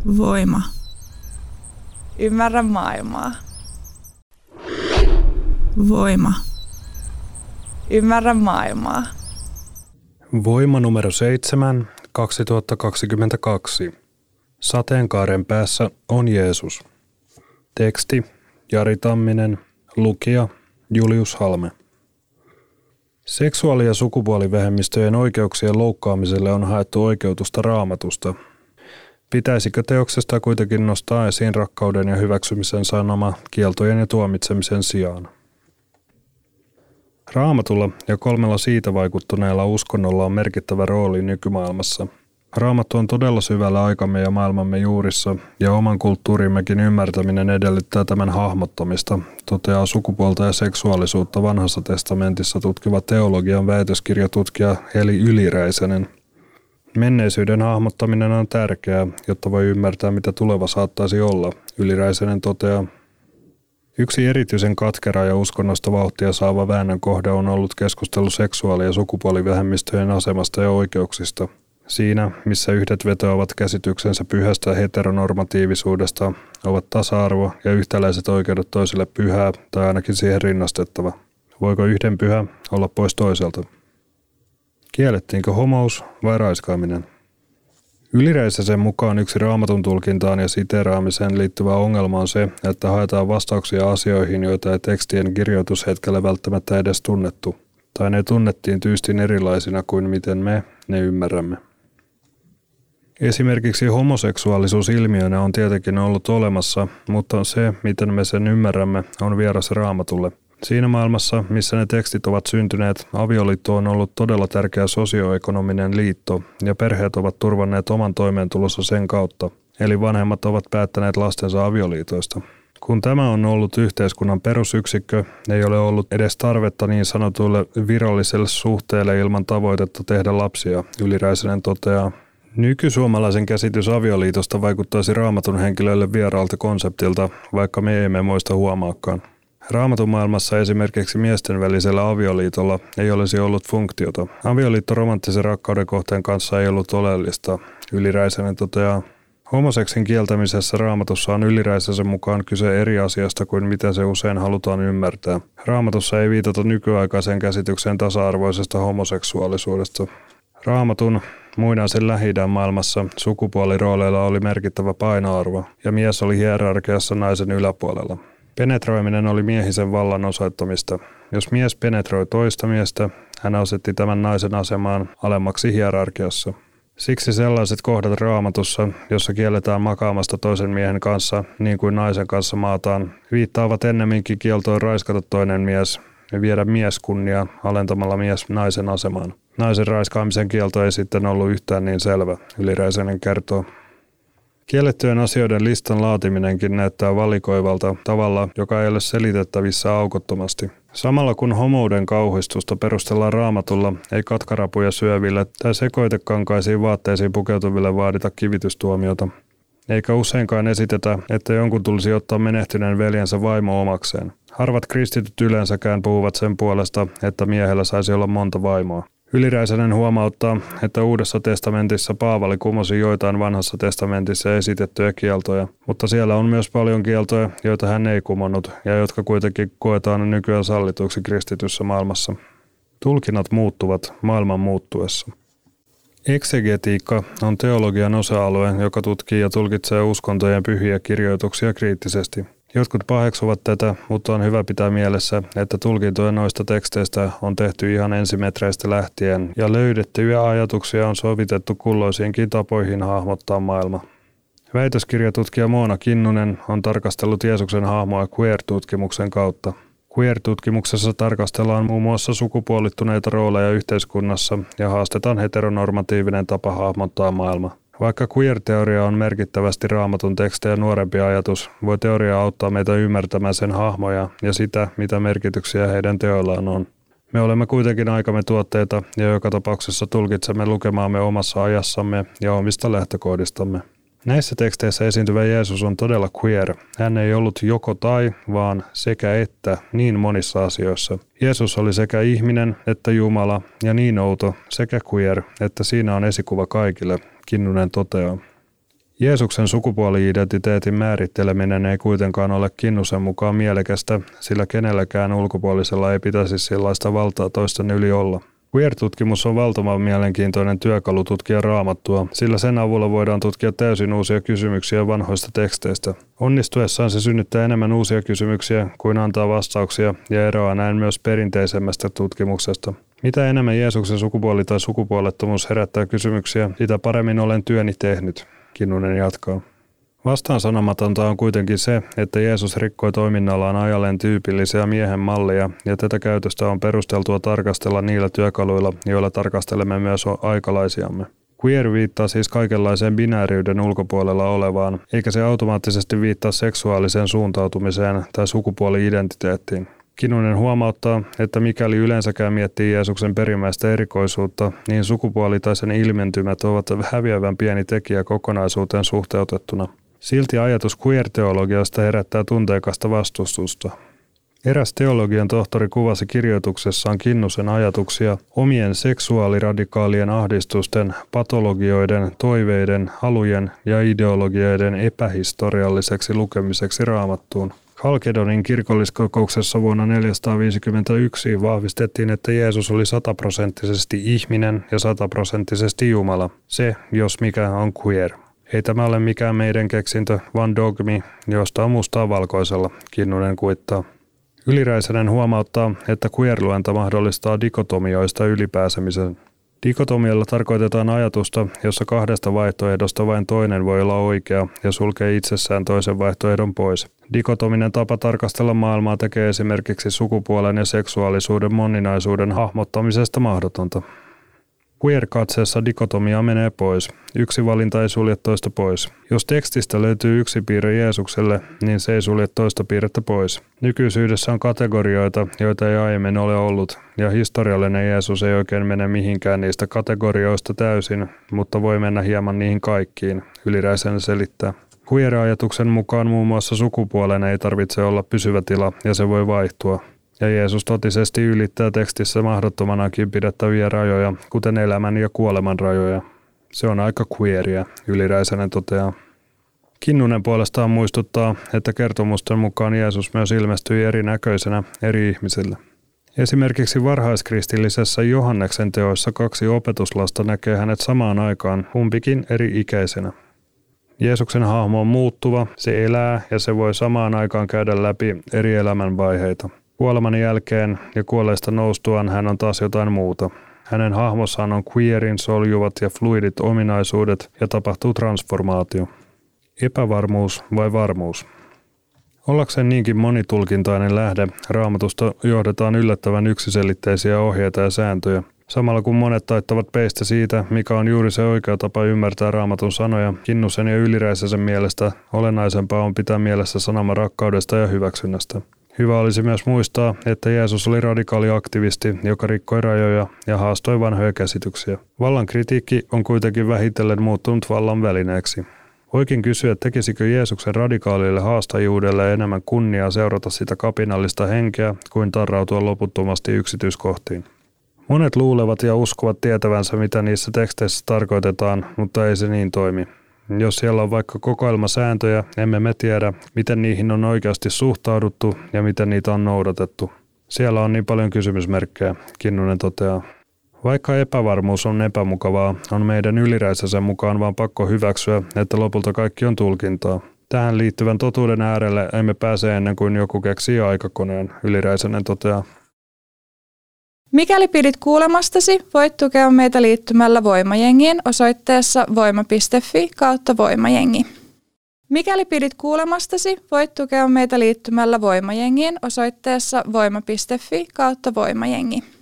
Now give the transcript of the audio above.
Voima. Ymmärrä maailmaa. Voima. Ymmärrä maailmaa. Voima numero 7, 2022. Sateenkaaren päässä on Jeesus. Teksti Jari Tamminen. Lukija Julius Halme. Seksuaali- ja sukupuolivähemmistöjen oikeuksien loukkaamiselle on haettu oikeutusta Raamatusta. Pitäisikö teoksesta kuitenkin nostaa esiin rakkauden ja hyväksymisen sanoma kieltojen ja tuomitsemisen sijaan? Raamatulla ja 3 siitä vaikuttuneella uskonnolla on merkittävä rooli nykymaailmassa. Raamattu on todella syvällä aikamme ja maailmamme juurissa, ja oman kulttuurimmekin ymmärtäminen edellyttää tämän hahmottamista, toteaa sukupuolta ja seksuaalisuutta Vanhassa testamentissa tutkiva teologian väitöskirjatutkija Heli Yliräisänen. Menneisyyden hahmottaminen on tärkeää, jotta voi ymmärtää, mitä tuleva saattaisi olla, Yliräisänen toteaa. Yksi erityisen katkera ja uskonnosta vauhtia saava väännön kohde on ollut keskustelu seksuaali- ja sukupuolivähemmistöjen asemasta ja oikeuksista. Siinä, missä yhdet vetoavat käsityksensä pyhästä heteronormatiivisuudesta, ovat tasa-arvo ja yhtäläiset oikeudet toiselle pyhää tai ainakin siihen rinnastettava. Voiko yhden pyhä olla pois toiselta? Kiellettiinkö homous vai raiskaaminen? Yliräisäsen mukaan yksi Raamatun tulkintaan ja siteeraamiseen liittyvä ongelma on se, että haetaan vastauksia asioihin, joita ei tekstien kirjoitushetkellä välttämättä edes tunnettu, tai ne tunnettiin tyystin erilaisina kuin miten me ne ymmärrämme. Esimerkiksi homoseksuaalisuus ilmiönä on tietenkin ollut olemassa, mutta se, miten me sen ymmärrämme, on vieras Raamatulle. Siinä maailmassa, missä ne tekstit ovat syntyneet, avioliitto on ollut todella tärkeä sosioekonominen liitto, ja perheet ovat turvanneet oman toimeentulonsa sen kautta, eli vanhemmat ovat päättäneet lastensa avioliitoista. Kun tämä on ollut yhteiskunnan perusyksikkö, ei ole ollut edes tarvetta niin sanotuille viralliselle suhteelle ilman tavoitetta tehdä lapsia, Yliräisänen toteaa. Nykysuomalaisen käsitys avioliitosta vaikuttaisi Raamatun henkilöille vieraalta konseptilta, vaikka me emme muista huomaakaan. Raamatun maailmassa esimerkiksi miesten välisellä avioliitolla ei olisi ollut funktiota. Avioliitto romanttisen rakkauden kohteen kanssa ei ollut oleellista, Yliräisänen toteaa. Homoseksin kieltämisessä Raamatussa on Yliräisäsen mukaan kyse eri asiasta kuin mitä se usein halutaan ymmärtää. Raamatussa ei viitata nykyaikaiseen käsitykseen tasa-arvoisesta homoseksuaalisuudesta. Raamatun muinaisen Lähi-idän maailmassa sukupuolirooleilla oli merkittävä painoarvo ja mies oli hierarkiassa naisen yläpuolella. Penetroiminen oli miehisen vallan osoittamista. Jos mies penetroi toista miestä, hän asetti tämän naisen asemaan alemmaksi hierarkiassa. Siksi sellaiset kohdat Raamatussa, jossa kielletään makaamasta toisen miehen kanssa niin kuin naisen kanssa maataan, viittaavat ennemminkin kieltoon raiskata toinen mies ja viedä mieskunnia alentamalla mies naisen asemaan. Naisen raiskaamisen kielto ei sitten ollut yhtään niin selvä, Yliräisänen kertoo. Kiellettyjen asioiden listan laatiminenkin näyttää valikoivalta tavalla, joka ei ole selitettävissä aukottomasti. Samalla kun homouden kauhistusta perustellaan Raamatulla, ei katkarapuja syöville tai sekoitekankaisiin vaatteisiin pukeutuville vaadita kivitystuomiota. Eikä useinkaan esitetä, että jonkun tulisi ottaa menehtyneen veljensä vaimo omakseen. Harvat kristityt yleensäkään puhuvat sen puolesta, että miehellä saisi olla monta vaimoa. Yliräisänen huomauttaa, että Uudessa testamentissa Paavali kumosi joitain Vanhassa testamentissa esitettyjä kieltoja, mutta siellä on myös paljon kieltoja, joita hän ei kumonnut ja jotka kuitenkin koetaan nykyään sallituksi kristityssä maailmassa. Tulkinnat muuttuvat maailman muuttuessa. Eksegetiikka on teologian osa-alue, joka tutkii ja tulkitsee uskontojen pyhiä kirjoituksia kriittisesti. Jotkut paheksuvat tätä, mutta on hyvä pitää mielessä, että tulkintoja noista teksteistä on tehty ihan ensimetreistä lähtien ja löydettyjä ajatuksia on sovitettu kulloisiinkin tapoihin hahmottaa maailma. Väitöskirjatutkija Moona Kinnunen on tarkastellut Jeesuksen hahmoa queer-tutkimuksen kautta. Queer-tutkimuksessa tarkastellaan muun muassa sukupuolittuneita rooleja yhteiskunnassa ja haastetaan heteronormatiivinen tapa hahmottaa maailma. Vaikka queer-teoria on merkittävästi Raamatun tekstejä nuorempi ajatus, voi teoria auttaa meitä ymmärtämään sen hahmoja ja sitä, mitä merkityksiä heidän teoillaan on. Me olemme kuitenkin aikamme tuotteita ja joka tapauksessa tulkitsemme lukemaamme omassa ajassamme ja omista lähtökohdistamme. Näissä teksteissä esiintyvä Jeesus on todella queer. Hän ei ollut joko tai, vaan sekä että niin monissa asioissa. Jeesus oli sekä ihminen että Jumala ja niin outo sekä queer, että siinä on esikuva kaikille, Kinnunen toteaa. Jeesuksen sukupuoli-identiteetin määritteleminen ei kuitenkaan ole Kinnusen mukaan mielekästä, sillä kenelläkään ulkopuolisella ei pitäisi sellaista valtaa toisten yli olla. Queer-tutkimus on valtavan mielenkiintoinen työkalu tutkia Raamattua, sillä sen avulla voidaan tutkia täysin uusia kysymyksiä vanhoista teksteistä. Onnistuessaan se synnyttää enemmän uusia kysymyksiä kuin antaa vastauksia ja eroaa näin myös perinteisemmästä tutkimuksesta. Mitä enemmän Jeesuksen sukupuoli tai sukupuolettomuus herättää kysymyksiä, sitä paremmin olen työni tehnyt, Kinnunen jatkaa. Vastaansanomatonta on kuitenkin se, että Jeesus rikkoi toiminnallaan ajalleen tyypillisiä miehen mallia, ja tätä käytöstä on perusteltua tarkastella niillä työkaluilla, joilla tarkastelemme myös aikalaisiamme. Queer viittaa siis kaikenlaiseen binääriyden ulkopuolella olevaan, eikä se automaattisesti viittaa seksuaaliseen suuntautumiseen tai sukupuoli-identiteettiin. Kinnunen huomauttaa, että mikäli yleensäkään miettii Jeesuksen perimmäistä erikoisuutta, niin sukupuoli tai sen ilmentymät ovat häviävän pieni tekijä kokonaisuuteen suhteutettuna. Silti ajatus queer-teologiasta herättää tunteikasta vastustusta. Eräs teologian tohtori kuvasi kirjoituksessaan Kinnusen ajatuksia omien seksuaaliradikaalien ahdistusten, patologioiden, toiveiden, halujen ja ideologioiden epähistorialliseksi lukemiseksi Raamattuun. Halkedonin kirkolliskokouksessa vuonna 451 vahvistettiin, että Jeesus oli 100% ihminen ja 100% Jumala. Se, jos mikä, on queer. Ei tämä ole mikään meidän keksintö, vaan dogmi, josta on mustaa valkoisella, Kinnunen kuittaa. Yliräisenen huomauttaa, että queer-luenta mahdollistaa dikotomioista ylipääsemisen. Dikotomialla tarkoitetaan ajatusta, jossa kahdesta vaihtoehdosta vain toinen voi olla oikea ja sulkee itsessään toisen vaihtoehdon pois. Dikotominen tapa tarkastella maailmaa tekee esimerkiksi sukupuolen ja seksuaalisuuden moninaisuuden hahmottamisesta mahdotonta. Queer-katseessa dikotomia menee pois. Yksi valinta ei sulje toista pois. Jos tekstistä löytyy yksi piirre Jeesukselle, niin se ei sulje toista piirrettä pois. Nykyisyydessä on kategorioita, joita ei aiemmin ole ollut, ja historiallinen Jeesus ei oikein mene mihinkään niistä kategorioista täysin, mutta voi mennä hieman niihin kaikkiin, Yliräisen selittää. Queer-ajatuksen mukaan muun muassa sukupuolen ei tarvitse olla pysyvä tila, ja se voi vaihtua. Ja Jeesus totisesti ylittää tekstissä mahdottomanakin pidettäviä rajoja, kuten elämän ja kuoleman rajoja. Se on aika queeria, Yliräisenen toteaa. Kinnunen puolestaan muistuttaa, että kertomusten mukaan Jeesus myös ilmestyi erinäköisenä eri ihmisille. Esimerkiksi varhaiskristillisessä Johanneksen teoissa 2 opetuslasta näkee hänet samaan aikaan, kumpikin eri ikäisenä. Jeesuksen hahmo on muuttuva, se elää ja se voi samaan aikaan käydä läpi eri elämänvaiheita. Kuoleman jälkeen ja kuolleista noustuaan hän on taas jotain muuta. Hänen hahmossaan on queerin soljuvat ja fluidit ominaisuudet ja tapahtuu transformaatio. Epävarmuus vai varmuus? Ollakseen niinkin monitulkintainen lähde, Raamatusta johdetaan yllättävän yksiselitteisiä ohjeita ja sääntöjä. Samalla kun monet taittavat peistä siitä, mikä on juuri se oikea tapa ymmärtää Raamatun sanoja, Kinnusen ja Yliräisen mielestä olennaisempaa on pitää mielessä sanoma rakkaudesta ja hyväksynnästä. Hyvä olisi myös muistaa, että Jeesus oli radikaali aktivisti, joka rikkoi rajoja ja haastoi vanhoja käsityksiä. Vallan kritiikki on kuitenkin vähitellen muuttunut vallan välineeksi. Voikin kysyä, tekisikö Jeesuksen radikaalille haastajuudelle enemmän kunniaa seurata sitä kapinallista henkeä kuin tarrautua loputtomasti yksityiskohtiin. Monet luulevat ja uskovat tietävänsä, mitä niissä teksteissä tarkoitetaan, mutta ei se niin toimi. Jos siellä on vaikka kokoelma sääntöjä, emme me tiedä, miten niihin on oikeasti suhtauduttu ja miten niitä on noudatettu. Siellä on niin paljon kysymysmerkkejä, Kinnunen toteaa. Vaikka epävarmuus on epämukavaa, on meidän Yliräisen mukaan vaan pakko hyväksyä, että lopulta kaikki on tulkintaa. Tähän liittyvän totuuden äärelle emme pääse ennen kuin joku keksii aikakoneen, Yliräisen toteaa. Mikäli pidit kuulemastasi, voit tukea meitä liittymällä Voimajengiin osoitteessa voima.fi/voimajengi. Mikäli pidit kuulemastasi, voit tukea meitä liittymällä Voimajengiin osoitteessa voima.fi/voimajengi.